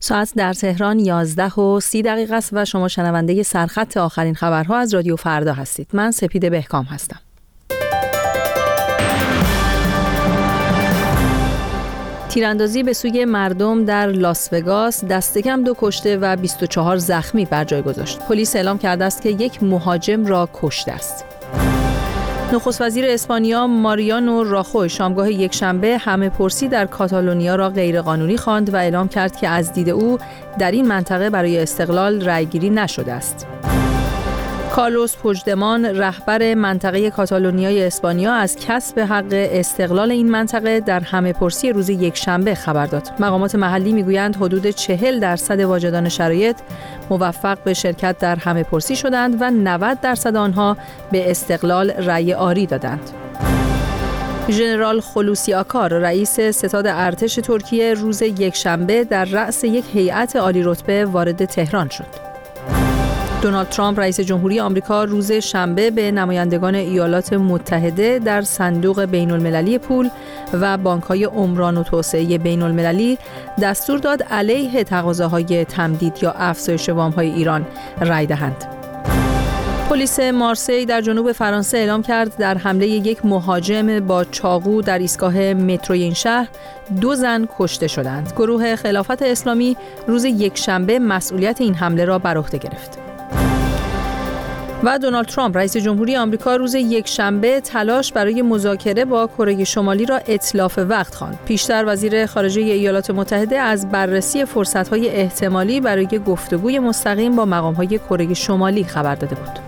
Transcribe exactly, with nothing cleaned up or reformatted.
ساعت در تهران یازده و سی دقیقه است و شما شنونده سرخط آخرین خبرها از رادیو فردا هستید. من سپید بهکام هستم. تیراندازی به سوی مردم در لاس وگاس دست کم دو کشته و بیست و چهار زخمی بر جای گذاشت. پلیس اعلام کرده است که یک مهاجم را کشته است. نخست وزیر اسپانیا ماریانو راخوی شامگاه یکشنبه همه پرسی در کاتالونیا را غیرقانونی خواند و اعلام کرد که از دید او در این منطقه برای استقلال رأیگیری نشده است. کارلوس پوژدمان رهبر منطقه کاتالونیای اسپانیا از کسب حق استقلال این منطقه در همه پرسی روز یکشنبه خبر داد. مقامات محلی میگویند حدود چهل درصد واجدان شرایط موفق به شرکت در همه پرسی شدند و نود درصد آنها به استقلال رأی آری دادند. ژنرال خلوصی آکار رئیس ستاد ارتش ترکیه روز یکشنبه در رأس یک هیئت عالی رتبه وارد تهران شد. دونالد ترامپ رئیس جمهوری آمریکا روز شنبه به نمایندگان ایالات متحده در صندوق بین المللی پول و بانک‌های عمران و توسعه بین المللی دستور داد علیه تقاضاهای تمدید یا افزایش وام‌های ایران رأی دهند. پلیس مارسی در جنوب فرانسه اعلام کرد در حمله یک مهاجم با چاقو در ایستگاه متروی این شهر دو زن کشته شدند. گروه خلافت اسلامی روز یکشنبه مسئولیت این حمله را بر عهده گرفت. و دونالد ترامپ رئیس جمهوری آمریکا روز یکشنبه تلاش برای مذاکره با کره شمالی را اتلاف وقت خواند. پیشتر وزیر خارجه ایالات متحده از بررسی فرصت‌های احتمالی برای گفتگوی مستقیم با مقام‌های کره شمالی خبر داده بود.